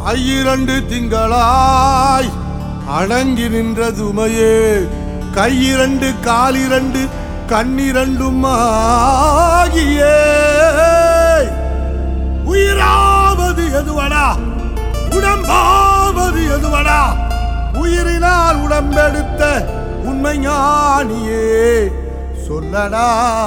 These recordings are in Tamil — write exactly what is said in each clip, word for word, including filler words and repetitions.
ஐயிரண்டு திங்களாய் அடங்கி நின்ற துமையே கையிரண்டு காலிரண்டு கண்ணிரண்டும் ஆகியே உயிராவது எதுவடா உடம்பாவது எதுவடா உயிரினால் உடம்பெடுத்த உண்மை ஞானியே சொல்லடா.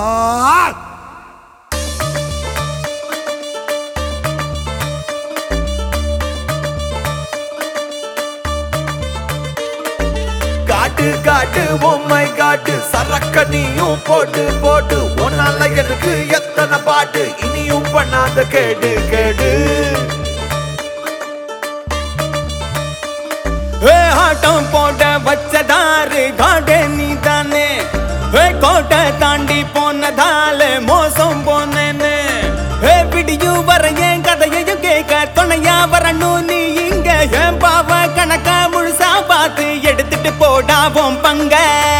காட்டு காட்டு பொம்மை காட்டு சரக்க நீயும் போட்டு போட்டு ஒன்னால எனக்கு எத்தனை பாட்டு இனியும் பண்ணாத கேடு கேடு. ஆட்டம் போட வச்சதாரு காடே நீ தானே கோட்டை தாண்டி போனதால மோசம் போனேன்னு விடியும் வர என் கதையையும் கேட்க துணையா வரணும் நீ இங்க என் பாவ கணக்கா முழுசா பார்த்து எடுத்துட்டு போடாவோம் பங்க.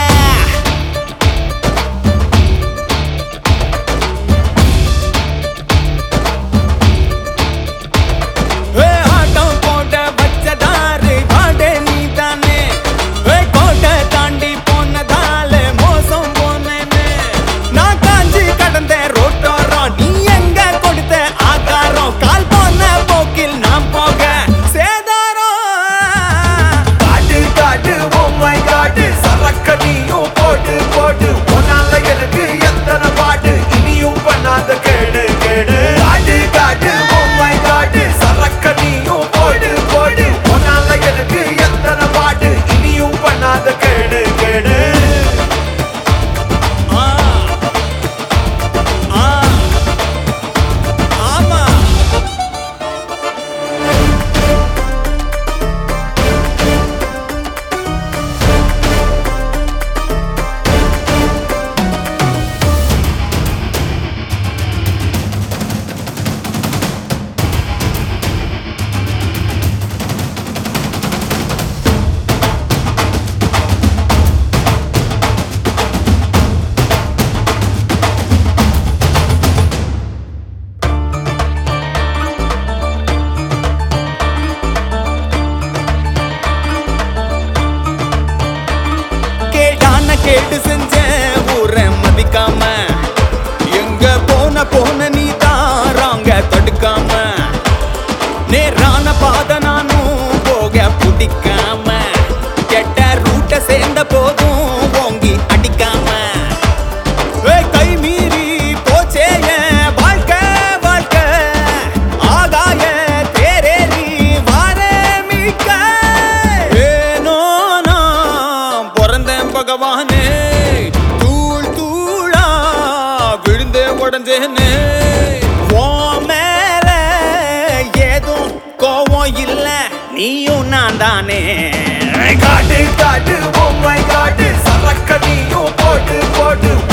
கேட்டு செஞ்ச ஊரை மதிக்காம எங்க போன போன நீ தாராங்க தடுக்காம நேரான பாத நானும் போக பிடிக்காம கெட்ட ரூட்ட சேர்ந்த போதும் ஓங்கி அடிக்காம கை மீறி போச்சே வாழ்க்கை வாழ்க்கை ஆகாய தேரேறி வார மீட்க ஏனோ நான் பிறந்தேன் பகவானே உடஞ்சேன்னு உன் மேல ஏதும் கோவம் இல்ல நீயும் நான் தானே. காட்டு காட்டு பொம்மை காட்டு சரக்க நீயும் போட்டு போட்டு